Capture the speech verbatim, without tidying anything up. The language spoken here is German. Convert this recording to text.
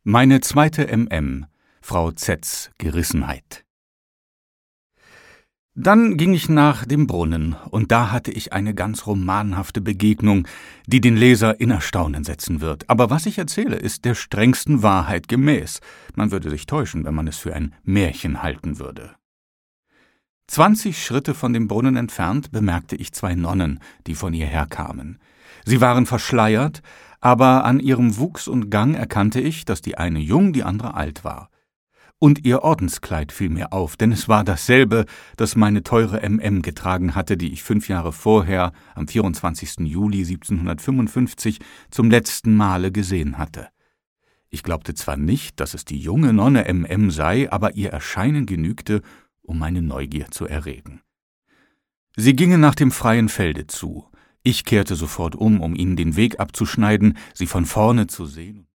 Meine zweite M M, Frau Z's Gerissenheit. Dann ging ich nach dem Brunnen, und da hatte ich eine ganz romanhafte Begegnung, die den Leser in Erstaunen setzen wird. Aber was ich erzähle, ist der strengsten Wahrheit gemäß. Man würde sich täuschen, wenn man es für ein Märchen halten würde. Zwanzig Schritte von dem Brunnen entfernt bemerkte ich zwei Nonnen, die von hierher kamen. Sie waren verschleiert, aber an ihrem Wuchs und Gang erkannte ich, dass die eine jung, die andere alt war. Und ihr Ordenskleid fiel mir auf, denn es war dasselbe, das meine teure M M getragen hatte, die ich fünf Jahre vorher, am vierundzwanzigsten Juli siebzehnhundertfünfundfünfzig, zum letzten Male gesehen hatte. Ich glaubte zwar nicht, dass es die junge Nonne M M sei, aber ihr Erscheinen genügte, um meine Neugier zu erregen. Sie gingen nach dem freien Felde zu. Ich kehrte sofort um, um ihnen den Weg abzuschneiden, sie von vorne zu sehen.